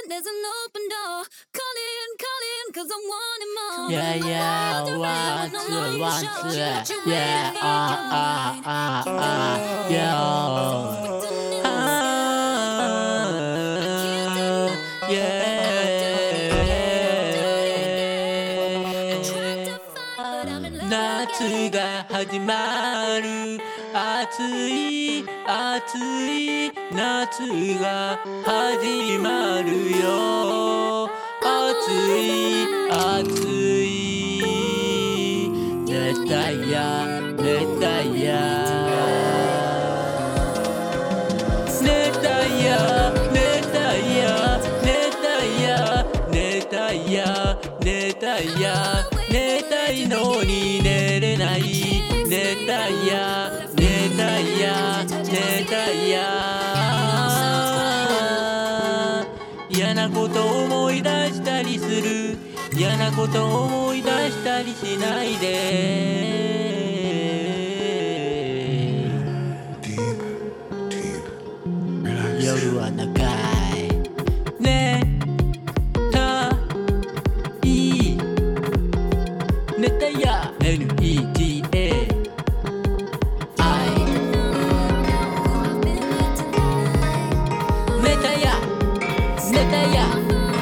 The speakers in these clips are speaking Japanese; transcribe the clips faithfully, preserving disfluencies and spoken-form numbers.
there's an open door. Calling, calling, cause I'm wanting more. Yeah, yeah, one, two, one, two. Yeah, ah, ah, ah, ah, yeah. Ah, yeah. 夏が始まる暑い暑い夏が始まるよ暑い暑い熱帯夜熱帯夜熱帯夜熱帯夜熱帯夜熱帯夜熱帯夜寝たいのに寝れない熱帯夜熱帯夜熱帯夜嫌なこと思い出したりする嫌なこと思い出したりしないで夜は長いね熱帯夜 エヌイーティーエー 愛熱帯夜熱帯夜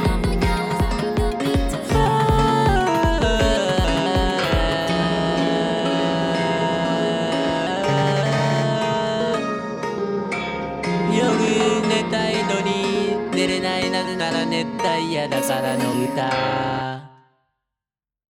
夜寝たいのに寝れないなぜなら熱帯夜だからの歌